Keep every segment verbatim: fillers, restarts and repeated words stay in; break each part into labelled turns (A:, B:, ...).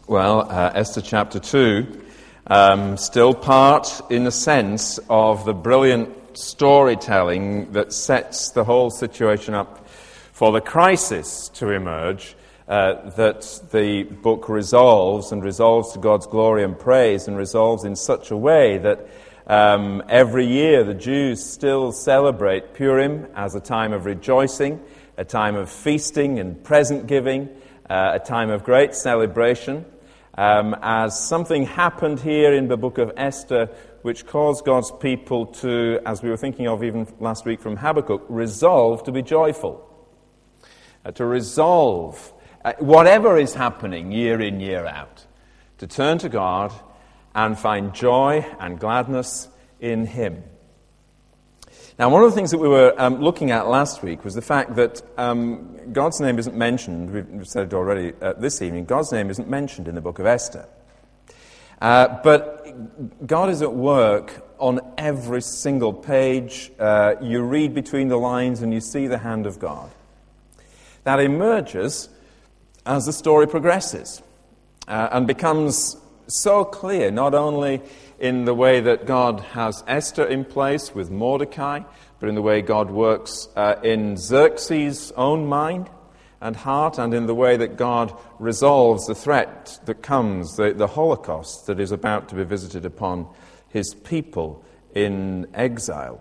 A: Well, uh, Esther chapter two, um, still part, in a sense, of the brilliant storytelling that sets the whole situation up for the crisis to emerge, uh, that the book resolves, and resolves to God's glory and praise, and resolves in such a way that um, every year the Jews still celebrate Purim as a time of rejoicing, a time of feasting and present giving, uh, a time of great celebration. Um, as something happened here in the book of Esther which caused God's people to, as we were thinking of even last week from Habakkuk, resolve to be joyful. Uh, to resolve, uh, whatever is happening year in, year out, to turn to God and find joy and gladness in Him. Now, one of the things that we were um, looking at last week was the fact that um, God's name isn't mentioned, we've said it already uh, this evening, God's name isn't mentioned in the book of Esther. Uh, but God is at work on every single page. Uh, you read between the lines and you see the hand of God. That emerges as the story progresses uh, and becomes so clear, not only in the way that God has Esther in place with Mordecai, but in the way God works uh, in Xerxes' own mind and heart, and in the way that God resolves the threat that comes, the, the Holocaust that is about to be visited upon His people in exile.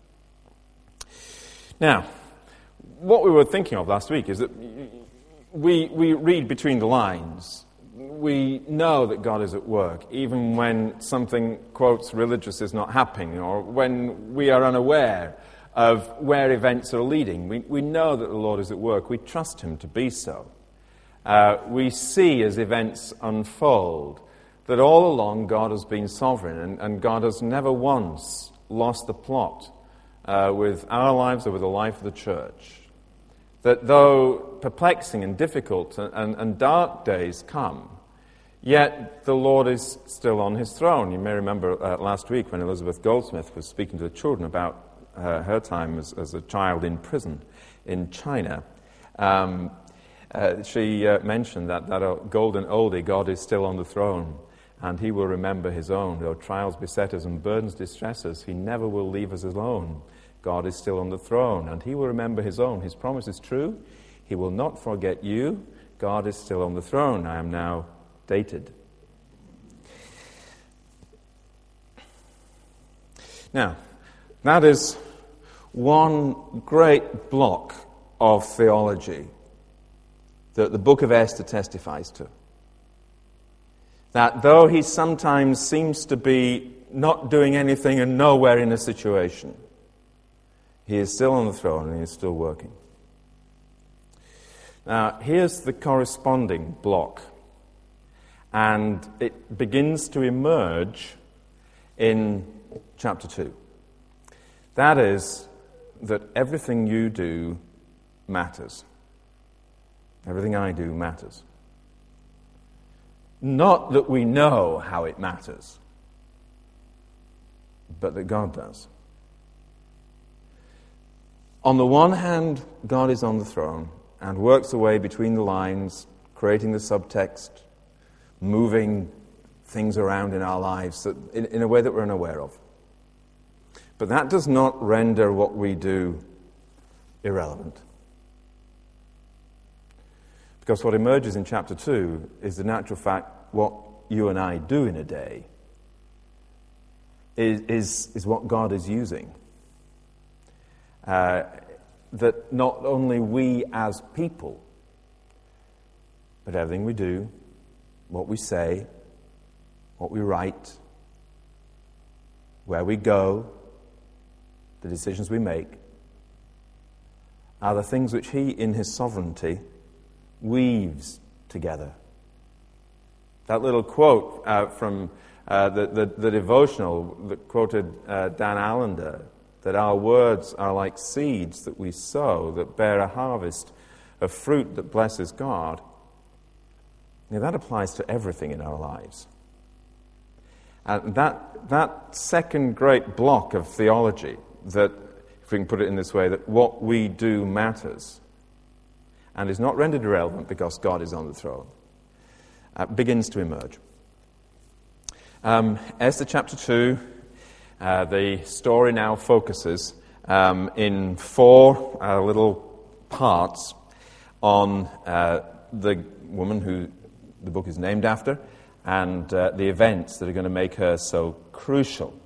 A: Now, what we were thinking of last week is that we, we read between the lines. We know that God is at work, even when something, quotes, religious is not happening, or when we are unaware of where events are leading. We, we know that the Lord is at work. We trust Him to be so. Uh, we see as events unfold that all along God has been sovereign, and, and God has never once lost the plot uh, with our lives or with the life of the church. That though perplexing and difficult and, and, and dark days come, yet the Lord is still on His throne. You may remember uh, last week when Elizabeth Goldsmith was speaking to the children about uh, her time as, as a child in prison in China. Um, uh, she uh, mentioned that, that uh, golden oldie, God is still on the throne, and He will remember His own. Though trials beset us and burdens distress us, He never will leave us alone. God is still on the throne, and He will remember His own. His promise is true. He will not forget you. God is still on the throne. I am now dated. Now, that is one great block of theology that the book of Esther testifies to. That though he sometimes seems to be not doing anything and nowhere in a situation, He is still on the throne and He is still working. Now, here's the corresponding block. And it begins to emerge in chapter two. That is, that everything you do matters. Everything I do matters. Not that we know how it matters, but that God does. On the one hand, God is on the throne and works away between the lines, creating the subtext, moving things around in our lives that, in, in a way that we're unaware of. But that does not render what we do irrelevant. Because what emerges in chapter two is the natural fact what you and I do in a day is, is, is what God is using. Uh, that not only we as people, but everything we do, what we say, what we write, where we go, the decisions we make, are the things which He, in His sovereignty, weaves together. That little quote uh, from uh, the, the, the devotional that quoted uh, Dan Allender, that our words are like seeds that we sow, that bear a harvest of fruit that blesses God. Now, that applies to everything in our lives. And that, that second great block of theology, that, if we can put it in this way, that what we do matters, and is not rendered irrelevant because God is on the throne. uh, begins to emerge. Um, Esther chapter two, uh, the story now focuses um, in four uh, little parts on uh, the woman who the book is named after and uh, the events that are going to make her so crucial.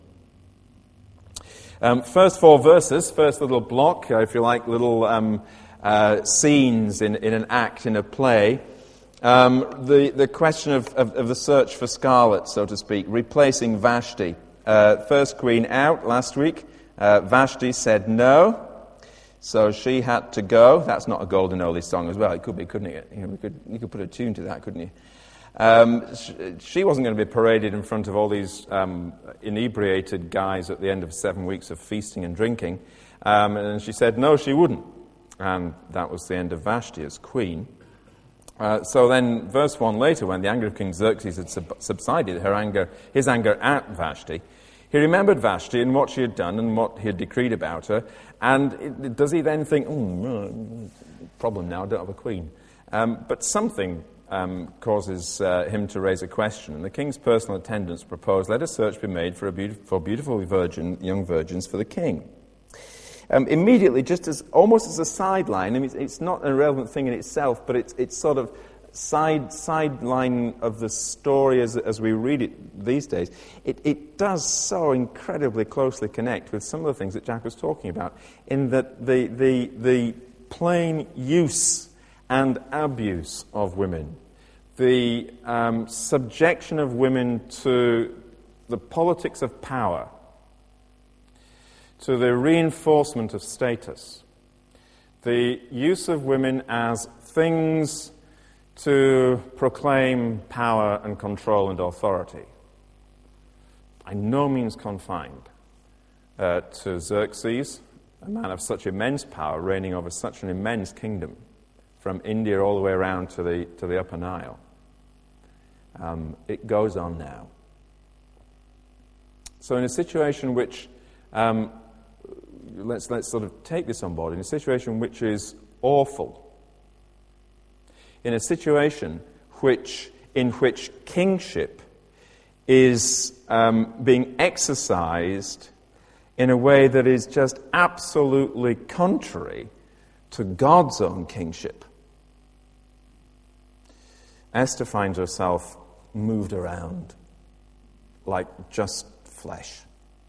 A: Um, first four verses, first little block, uh, if you like, little um, uh, scenes in, in an act, in a play. Um, the, the question of, of, of the search for Scarlet, so to speak, replacing Vashti. Uh, first queen out last week. Uh, Vashti said no, so she had to go. That's not a Golden Oldies song as well. It could be, couldn't it? You know, we could, you could put a tune to that, couldn't you? Um, she wasn't going to be paraded in front of all these um, inebriated guys at the end of seven weeks of feasting and drinking. Um, and she said no, she wouldn't. And that was the end of Vashti as queen. Uh, so then, verse one later, when the anger of King Xerxes had sub- subsided, her anger, his anger at Vashti, he remembered Vashti and what she had done and what he had decreed about her. And it, does he then think, oh, problem now, I don't have a queen. Um, but something um, causes uh, him to raise a question. And the king's personal attendants proposed, let a search be made for, a beautiful, for beautiful virgin, young virgins for the king. Um, immediately, just as almost as a sideline, I mean, it's, it's not an irrelevant thing in itself, but it's it's sort of side sideline of the story as as we read it these days. It it does so incredibly closely connect with some of the things that Jack was talking about, in that the the the plain use and abuse of women, the um, subjection of women to the politics of power, to the reinforcement of status, the use of women as things to proclaim power and control and authority, by no means confined uh, to Xerxes, a man of such immense power, reigning over such an immense kingdom, from India all the way around to the to the Upper Nile. Um, it goes on now. So in a situation which um, Let's let's sort of take this on board, in a situation which is awful, in a situation which in which kingship is um, being exercised in a way that is just absolutely contrary to God's own kingship. Esther finds herself moved around like just flesh.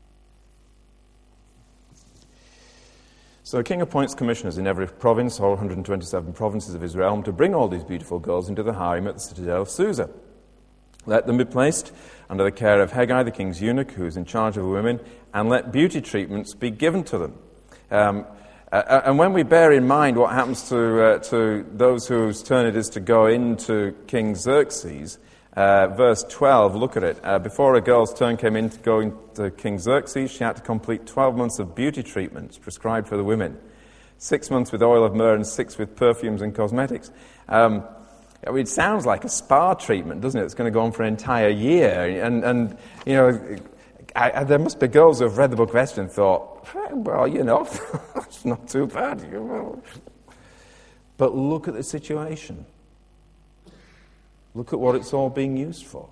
A: So the king appoints commissioners in every province, all one hundred twenty-seven provinces of his realm, to bring all these beautiful girls into the harem at the citadel of Susa. Let them be placed under the care of Hegai, the king's eunuch, who is in charge of the women, and let beauty treatments be given to them. Um, uh, and when we bear in mind what happens to uh, to those whose turn it is to go into King Xerxes, uh, verse twelve, look at it. Uh, before a girl's turn came in to go into King Xerxes, she had to complete twelve months of beauty treatments prescribed for the women. Six months with oil of myrrh and six with perfumes and cosmetics. Um, I mean, it sounds like a spa treatment, doesn't it? It's going to go on for an entire year. And, and you know, I, I, there must be girls who have read the book of Esther and thought, well, you know, it's not too bad. But look at the situation. Look at what it's all being used for.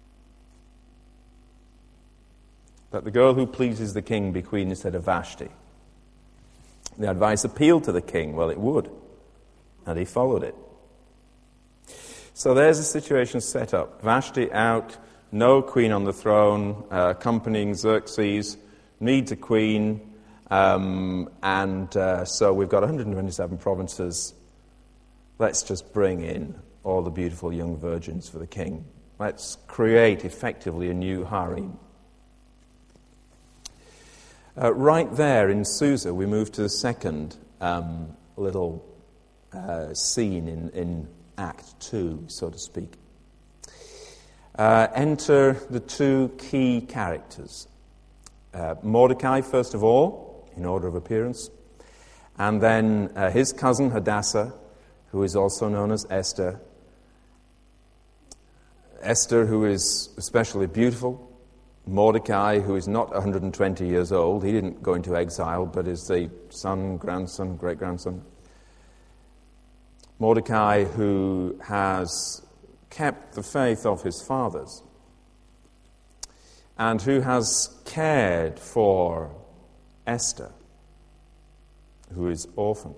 A: That the girl who pleases the king be queen instead of Vashti. The advice appealed to the king. Well, it would. And he followed it. So there's a situation set up. Vashti out, no queen on the throne, uh, accompanying Xerxes, needs a queen, um, and uh, so we've got one hundred twenty-seven provinces. Let's just bring in all the beautiful young virgins for the king. Let's create effectively a new harem. Uh, right there in Susa, we move to the second um, little uh, scene in, in Act two, so to speak. Uh, enter the two key characters. Uh, Mordecai, first of all, in order of appearance, and then uh, his cousin Hadassah, who is also known as Esther. Esther, who is especially beautiful. Mordecai, who is not one hundred twenty years old. He didn't go into exile, but is the son, grandson, great-grandson. Mordecai, who has kept the faith of his fathers, and who has cared for Esther, who is orphaned,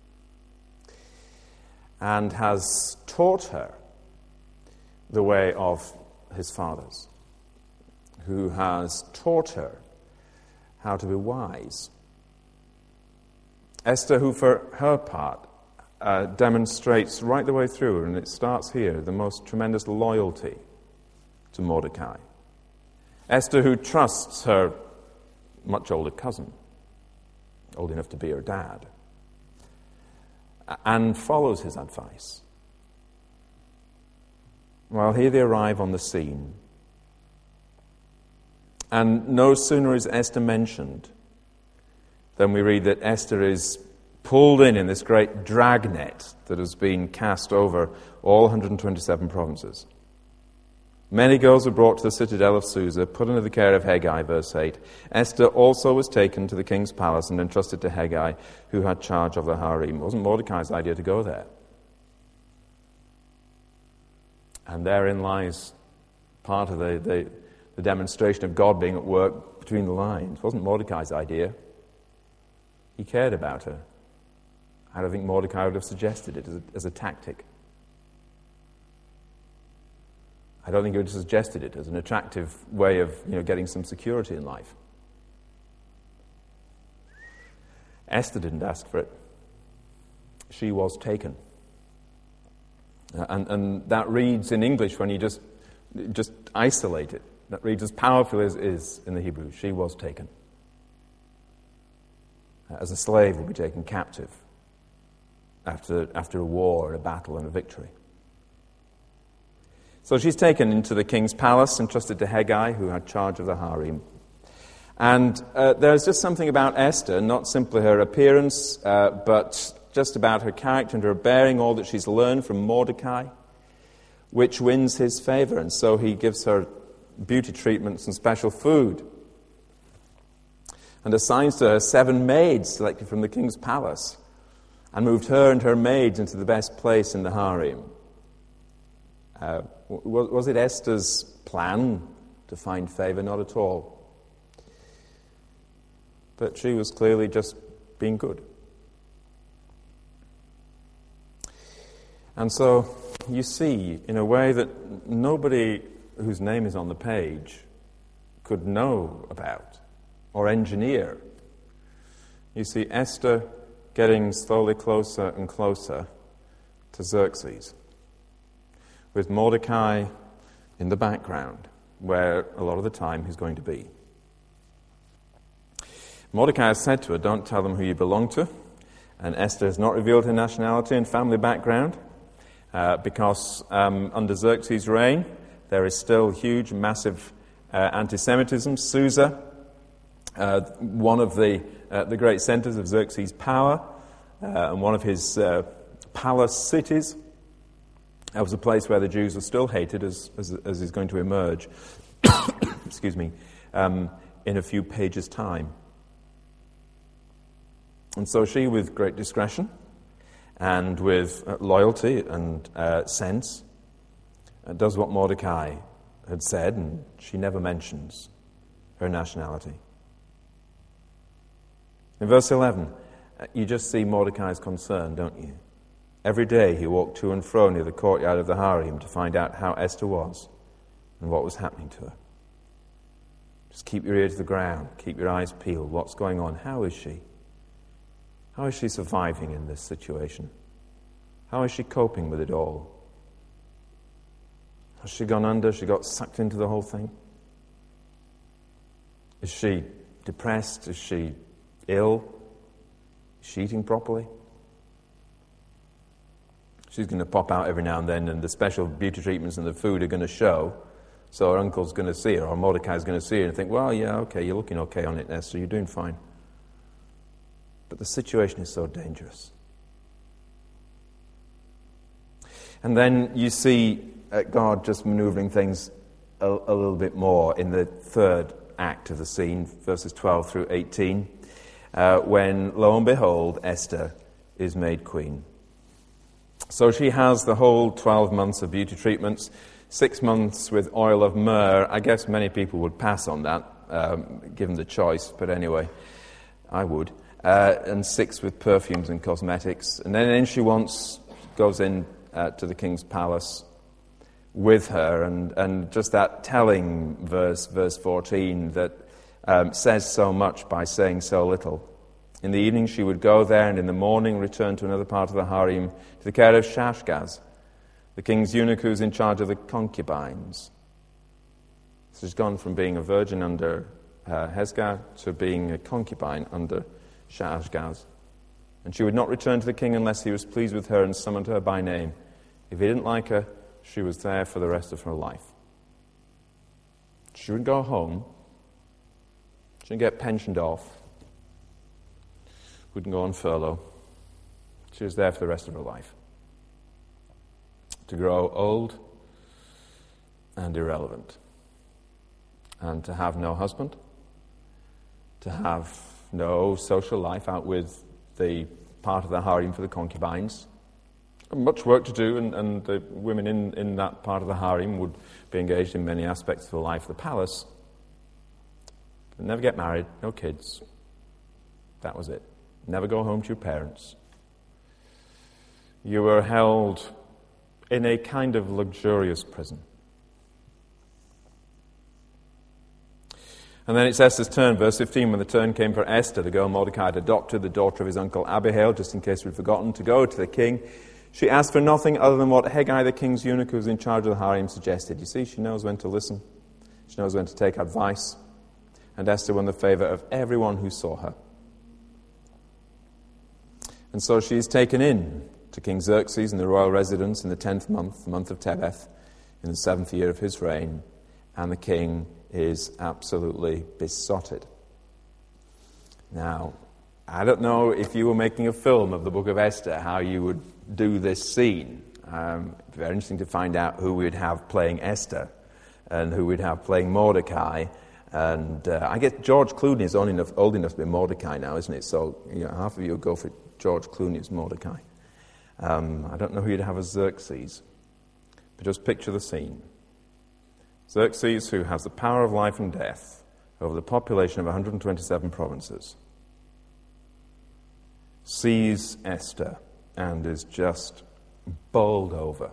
A: and has taught her the way of his fathers, who has taught her how to be wise. Esther, who for her part uh, demonstrates right the way through, and it starts here, the most tremendous loyalty to Mordecai. Esther, who trusts her much older cousin, old enough to be her dad, and follows his advice. Well, here they arrive on the scene. And no sooner is Esther mentioned than we read that Esther is pulled in in this great dragnet that has been cast over all one hundred twenty-seven provinces. Many girls were brought to the citadel of Susa, put under the care of Hegai, verse eight. Esther also was taken to the king's palace and entrusted to Hegai, who had charge of the harem. It wasn't Mordecai's idea to go there. And therein lies part of the, the, the demonstration of God being at work between the lines. It wasn't Mordecai's idea. He cared about her. I don't think Mordecai would have suggested it as a, as a tactic. I don't think he would have suggested it as an attractive way of, you know, getting some security in life. Esther didn't ask for it. She was taken. Uh, and, and that reads in English when you just, just isolate it. That reads as powerfully as it is in the Hebrew. She was taken. Uh, as a slave will be taken captive after, after a war, a battle, and a victory. So she's taken into the king's palace, entrusted to Hegai, who had charge of the harem. And uh, there's just something about Esther, not simply her appearance, uh, but just about her character and her bearing, all that she's learned from Mordecai, which wins his favor. And so he gives her beauty treatments and special food, and assigns to her seven maids selected from the king's palace, and moved her and her maids into the best place in the harem. Uh, was it Esther's plan to find favor? Not at all. But she was clearly just being good. And so you see, in a way that nobody whose name is on the page could know about or engineer, you see Esther getting slowly closer and closer to Xerxes, with Mordecai in the background, where a lot of the time he's going to be. Mordecai has said to her, don't tell them who you belong to, and Esther has not revealed her nationality and family background, uh, because um, under Xerxes' reign, there is still huge, massive uh, anti-Semitism. Susa, uh, one of the, uh, the great centers of Xerxes' power, uh, and one of his uh, palace cities, that was a place where the Jews were still hated, as, as, as is going to emerge, excuse me, um, in a few pages' time. And so she, with great discretion and with uh, loyalty and uh, sense, uh, does what Mordecai had said, and she never mentions her nationality. In verse eleven, uh, you just see Mordecai's concern, don't you? Every day he walked to and fro near the courtyard of the harem to find out how Esther was and what was happening to her. Just keep your ear to the ground, keep your eyes peeled. What's going on? How is she? How is she surviving in this situation? How is she coping with it all? Has she gone under? Has she got sucked into the whole thing? Is she depressed? Is she ill? Is she eating properly? She's going to pop out every now and then, and the special beauty treatments and the food are going to show. So her uncle's going to see her, or Mordecai's going to see her and think, well, yeah, okay, you're looking okay on it, Esther, you're doing fine. But the situation is so dangerous. And then you see uh, God just maneuvering things a, a little bit more in the third act of the scene, verses twelve through eighteen, uh, when, lo and behold, Esther is made queen. So she has the whole twelve months of beauty treatments, six months with oil of myrrh. I guess many people would pass on that, um, given the choice, but anyway, I would. Uh, and six with perfumes and cosmetics. And then, then she wants, goes in uh, to the king's palace with her, and, and just that telling verse, verse fourteen, that um, says so much by saying so little. In the evening she would go there, and in the morning return to another part of the harem, to the care of Shashgaz, the king's eunuch who's in charge of the concubines. So she's gone from being a virgin under uh, Hezgah to being a concubine under Shashgaz. And she would not return to the king unless he was pleased with her and summoned her by name. If he didn't like her, she was there for the rest of her life. She would go home. She would get pensioned off. Wouldn't go on furlough. She was there for the rest of her life. To grow old and irrelevant. And to have no husband. To have no social life out with the part of the harem for the concubines. Much work to do, and, and the women in, in that part of the harem would be engaged in many aspects of the life of the palace. But never get married, no kids. That was it. Never go home to your parents. You were held in a kind of luxurious prison. And then it's Esther's turn, verse fifteen, when the turn came for Esther, the girl Mordecai had adopted, the daughter of his uncle Abihail, just in case we'd forgotten, to go to the king. She asked for nothing other than what Hegai, the king's eunuch who was in charge of the harem, suggested. You see, she knows when to listen. She knows when to take advice. And Esther won the favor of everyone who saw her. And so she is taken in to King Xerxes in the royal residence in the tenth month, the month of Tebeth, in the seventh year of his reign, and the king is absolutely besotted. Now, I don't know if you were making a film of the book of Esther, how you would do this scene. Um, very interesting to find out who we'd have playing Esther and who we'd have playing Mordecai. And uh, I guess George Clooney is old enough, old enough to be Mordecai now, isn't it? So you know, half of you will go for George Clooney as Mordecai. Um, I don't know who you'd have as Xerxes, but just picture the scene. Xerxes, who has the power of life and death over the population of one hundred twenty-seven provinces, sees Esther and is just bowled over.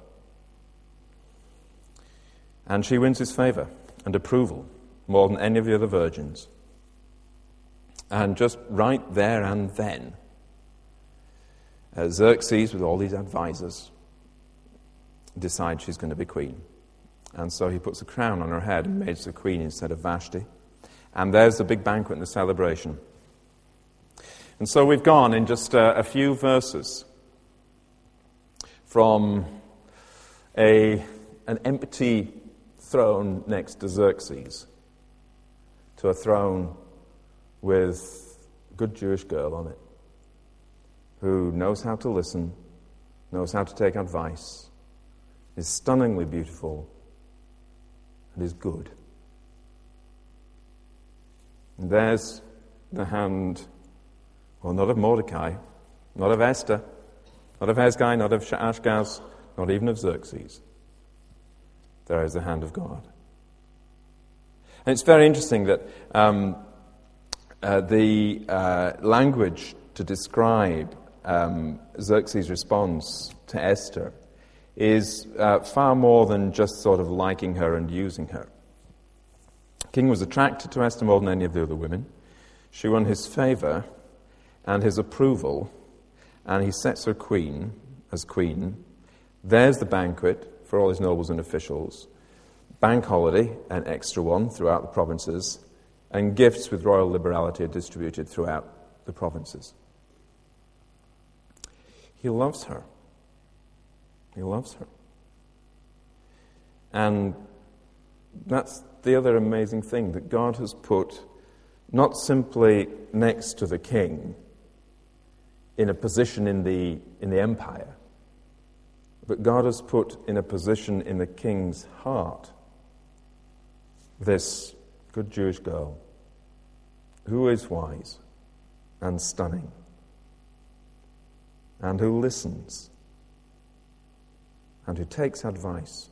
A: And she wins his favor and approval more than any of the other virgins. And just right there and then, uh, Xerxes, with all these advisors, decides she's going to be queen. And so he puts a crown on her head and makes her queen instead of Vashti. And there's the big banquet and the celebration. And so we've gone in just uh, a few verses from a an empty throne next to Xerxes to a throne with a good Jewish girl on it who knows how to listen, knows how to take advice, is stunningly beautiful, and is good. And there's the hand, well, not of Mordecai, not of Esther, not of Hezgai, not of Ashgaz, not even of Xerxes. There is the hand of God. And it's very interesting that um, uh, the uh, language to describe um, Xerxes' response to Esther is uh, far more than just sort of liking her and using her. The king was attracted to Esther more than any of the other women. She won his favor and his approval, and he sets her queen as queen. There's the banquet for all his nobles and officials. Bank holiday, an extra one throughout the provinces, and gifts with royal liberality are distributed throughout the provinces. He loves her. He loves her. And that's the other amazing thing, that God has put not simply next to the king in a position in the in the empire, but God has put in a position in the king's heart this good Jewish girl who is wise and stunning and who listens and who takes advice.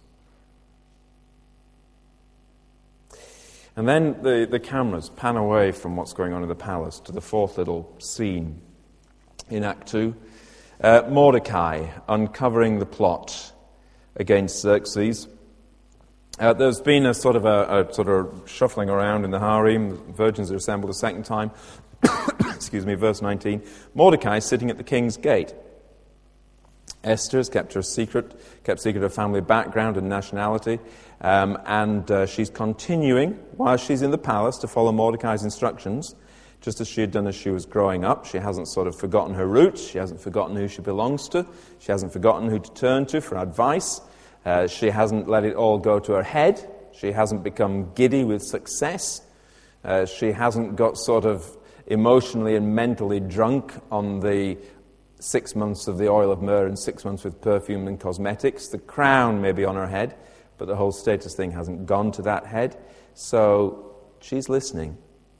A: And then the, the cameras pan away from what's going on in the palace to the fourth little scene in Act two. Uh, Mordecai uncovering the plot against Xerxes. Uh, there's been a sort of a, a sort of shuffling around in the harem. The virgins are assembled a second time. Excuse me, verse nineteen. Mordecai is sitting at the king's gate. Esther has kept her secret, kept secret her family background and nationality, um, and uh, she's continuing while she's in the palace to follow Mordecai's instructions, just as she had done as she was growing up. She hasn't sort of forgotten her roots. She hasn't forgotten who she belongs to. She hasn't forgotten who to turn to for advice. Uh, she hasn't let it all go to her head. She hasn't become giddy with success. Uh, she hasn't got sort of emotionally and mentally drunk on the six months of the oil of myrrh and six months with perfume and cosmetics. The crown may be on her head, but the whole status thing hasn't gone to that head. So she's listening.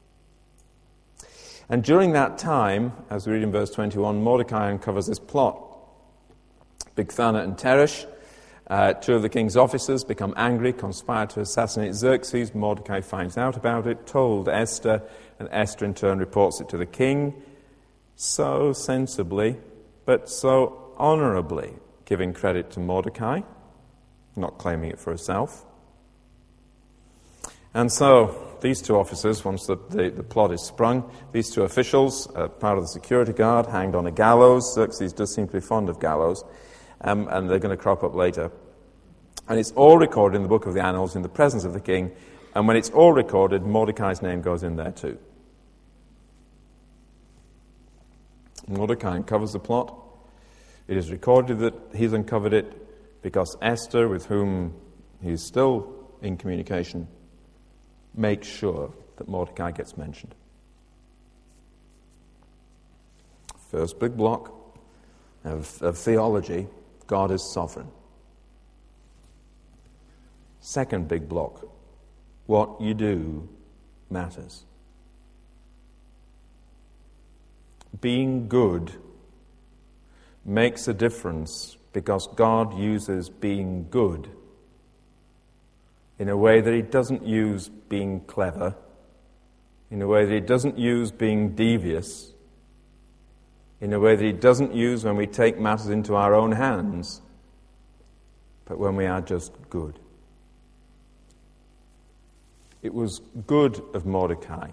A: And during that time, as we read in verse twenty-one, Mordecai uncovers this plot. Bigthana and Teresh, uh, two of the king's officers, become angry, conspire to assassinate Xerxes. Mordecai finds out about it, told Esther, and Esther in turn reports it to the king, so sensibly, but so honorably, giving credit to Mordecai, not claiming it for herself. And so these two officers, once the, the, the plot is sprung, these two officials, uh, part of the security guard, hanged on a gallows. Xerxes does seem to be fond of gallows, um, and they're going to crop up later. And it's all recorded in the book of the Annals in the presence of the king, and when it's all recorded, Mordecai's name goes in there too. Mordecai uncovers the plot. It is recorded that he's uncovered it because Esther, with whom he's still in communication, makes sure that Mordecai gets mentioned. First big block of, of theology, God is sovereign. Second big block, what you do matters. Being good makes a difference because God uses being good in a way that he doesn't use being clever, in a way that he doesn't use being devious, in a way that he doesn't use when we take matters into our own hands, but when we are just good. It was good of Mordecai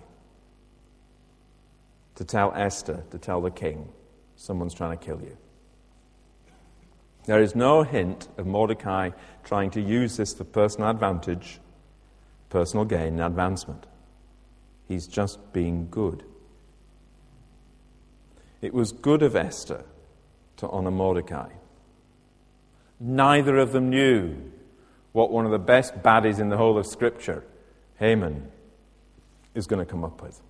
A: to tell Esther, to tell the king, someone's trying to kill you. There is no hint of Mordecai trying to use this for personal advantage, personal gain and advancement. He's just being good. It was good of Esther to honor Mordecai. Neither of them knew what one of the best baddies in the whole of Scripture, Haman, is going to come up with.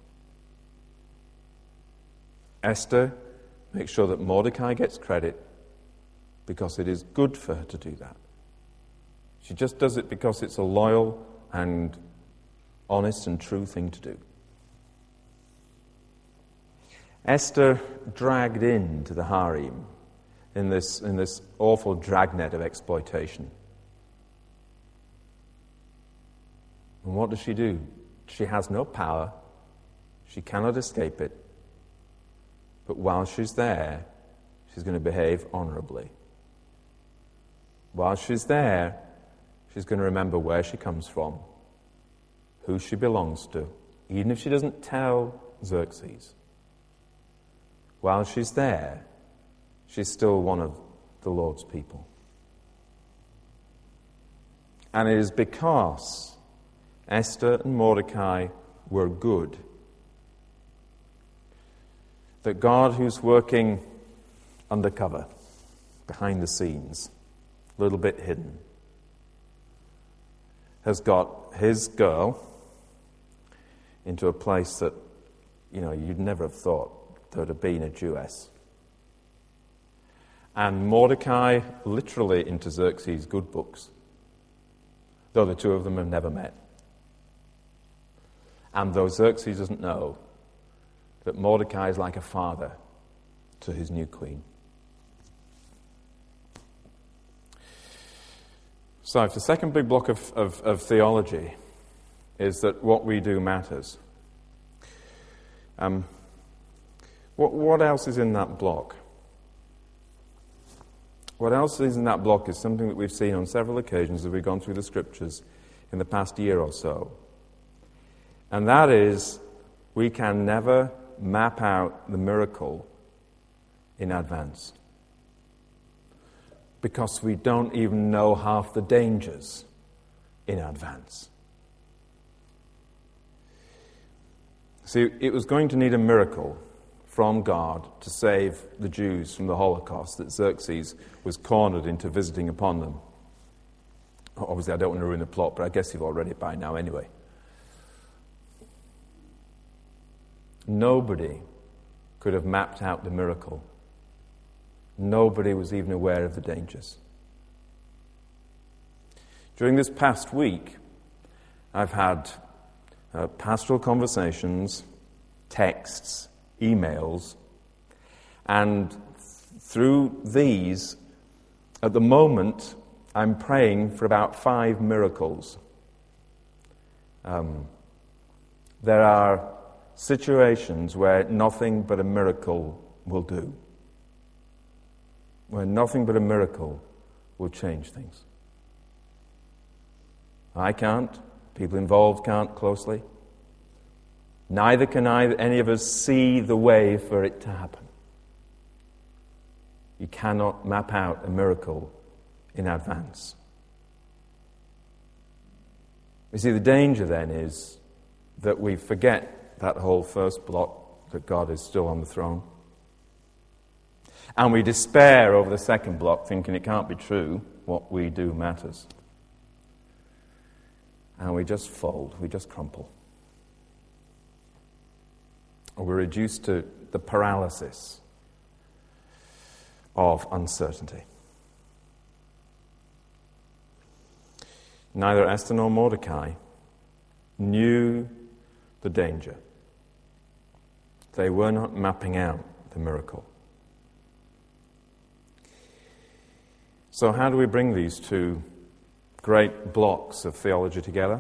A: Esther makes sure that Mordecai gets credit because it is good for her to do that. She just does it because it's a loyal and honest and true thing to do. Esther dragged into the harem in this, in this awful dragnet of exploitation. And what does she do? She has no power. She cannot escape it. But while she's there, she's going to behave honorably. While she's there, she's going to remember where she comes from, who she belongs to, even if she doesn't tell Xerxes. While she's there, she's still one of the Lord's people. And it is because Esther and Mordecai were good that God, who's working undercover, behind the scenes, a little bit hidden, has got his girl into a place that, you know, you'd never have thought there would have been a Jewess. And Mordecai literally into Xerxes' good books, though the two of them have never met. And though Xerxes doesn't know that Mordecai is like a father to his new queen. So if the second big block of, of, of theology is that what we do matters, um, what, what else is in that block? What else is in that block is something that we've seen on several occasions as we've gone through the Scriptures in the past year or so. And that is, we can never map out the miracle in advance, because we don't even know half the dangers in advance. See, it was going to need a miracle from God to save the Jews from the Holocaust that Xerxes was cornered into visiting upon them. Obviously, I don't want to ruin the plot, but I guess you've all read it by now anyway. Nobody could have mapped out the miracle. Nobody was even aware of the dangers. During this past week, I've had uh, pastoral conversations, texts, emails, and th- through these, at the moment, I'm praying for about five miracles. Um, there are situations where nothing but a miracle will do, where nothing but a miracle will change things. I can't, people involved can't closely. Neither can I, any of us see the way for it to happen. You cannot map out a miracle in advance. You see, the danger then is that we forget that whole first block, that God is still on the throne. And we despair over the second block, thinking it can't be true, what we do matters. And we just fold, we just crumple. Or we're reduced to the paralysis of uncertainty. Neither Esther nor Mordecai knew the danger. They were not mapping out the miracle. So how do we bring these two great blocks of theology together?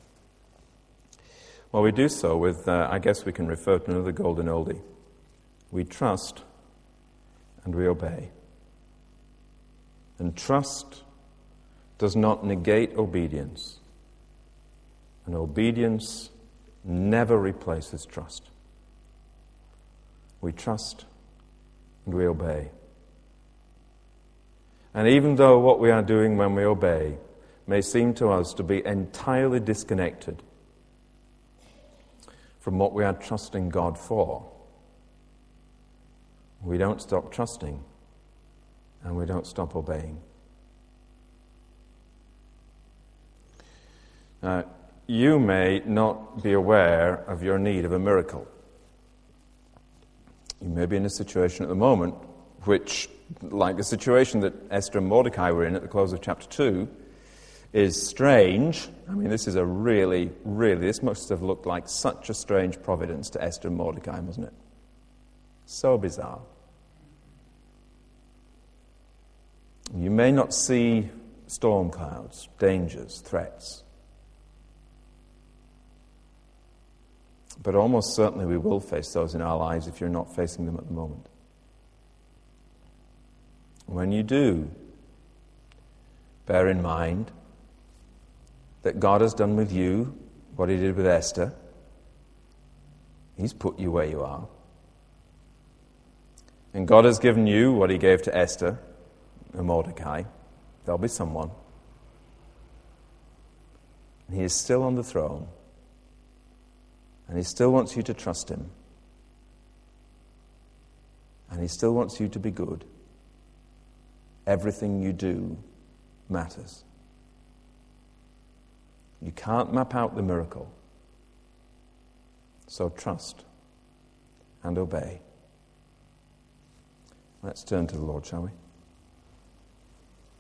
A: Well, we do so with, uh, I guess we can refer to another golden oldie. We trust and we obey. And trust does not negate obedience. And obedience never replaces trust. We trust and we obey. And even though what we are doing when we obey may seem to us to be entirely disconnected from what we are trusting God for, we don't stop trusting and we don't stop obeying. Now, you may not be aware of your need of a miracle. You may be in a situation at the moment which, like the situation that Esther and Mordecai were in at the close of chapter two, is strange. I mean, this is a really, really, this must have looked like such a strange providence to Esther and Mordecai, wasn't it? So bizarre. You may not see storm clouds, dangers, threats, but almost certainly we will face those in our lives if you're not facing them at the moment. When you do, bear in mind that God has done with you what he did with Esther. He's put you where you are. And God has given you what he gave to Esther and Mordecai. There'll be someone. And he is still on the throne. And he still wants you to trust him. And he still wants you to be good. Everything you do matters. You can't map out the miracle. So trust and obey. Let's turn to the Lord, shall we?